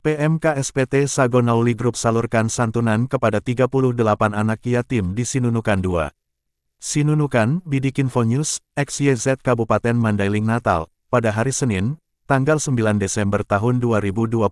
PMK SPT Sagonauli Group salurkan santunan kepada 38 anak yatim di Sinunukan 2. Sinunukan, Bidik Info News, XYZ Kabupaten Mandailing Natal, pada hari Senin, tanggal 9 Desember tahun 2024,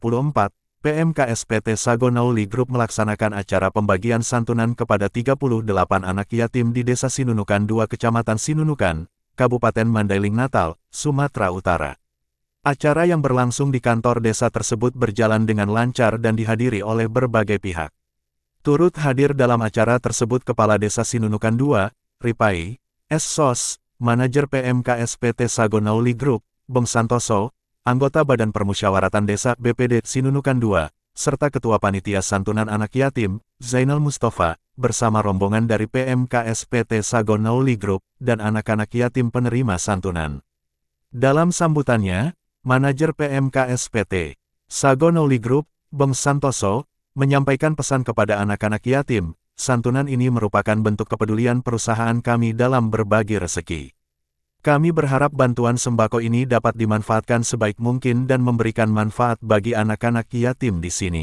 PMK SPT Sagonauli Group melaksanakan acara pembagian santunan kepada 38 anak yatim di Desa Sinunukan 2 Kecamatan Sinunukan, Kabupaten Mandailing Natal, Sumatera Utara. Acara yang berlangsung di kantor desa tersebut berjalan dengan lancar dan dihadiri oleh berbagai pihak. Turut hadir dalam acara tersebut Kepala Desa Sinunukan 2, Ripai, S. Sos, Manajer PMK SPT Sagonauli Group, Bong Santoso, anggota Badan Permusyawaratan Desa BPD Sinunukan 2, serta Ketua Panitia Santunan Anak Yatim, Zainal Mustafa, bersama rombongan dari PMK SPT Sagonauli Group, dan anak-anak yatim penerima santunan. Dalam sambutannya, Manajer PMK SPT Sagonauli Group, Bong Santoso, menyampaikan pesan kepada anak-anak yatim, santunan ini merupakan bentuk kepedulian perusahaan kami dalam berbagi rezeki. Kami berharap bantuan sembako ini dapat dimanfaatkan sebaik mungkin dan memberikan manfaat bagi anak-anak yatim di sini.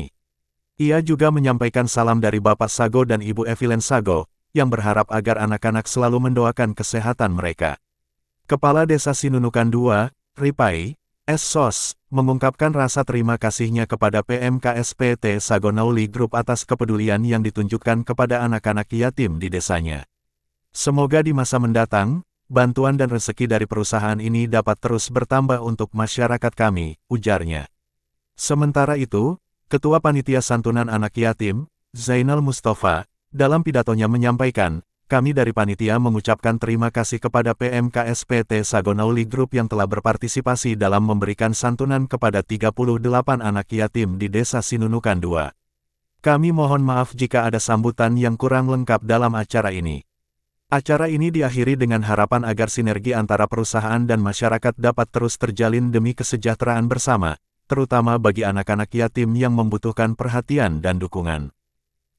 Ia juga menyampaikan salam dari Bapak Sago dan Ibu Evelyn Sago, yang berharap agar anak-anak selalu mendoakan kesehatan mereka. Kepala Desa Sinunukan 2, Ripai, S. Sos, mengungkapkan rasa terima kasihnya kepada PMK SPT Sagonauli Group atas kepedulian yang ditunjukkan kepada anak-anak yatim di desanya. Semoga di masa mendatang, bantuan dan rezeki dari perusahaan ini dapat terus bertambah untuk masyarakat kami, ujarnya. Sementara itu, Ketua Panitia Santunan Anak Yatim, Zainal Mustafa, dalam pidatonya menyampaikan, kami dari panitia mengucapkan terima kasih kepada PMK SPT Sagonauli Group yang telah berpartisipasi dalam memberikan santunan kepada 38 anak yatim di Desa Sinunukan 2. Kami mohon maaf jika ada sambutan yang kurang lengkap dalam acara ini. Acara ini diakhiri dengan harapan agar sinergi antara perusahaan dan masyarakat dapat terus terjalin demi kesejahteraan bersama, terutama bagi anak-anak yatim yang membutuhkan perhatian dan dukungan.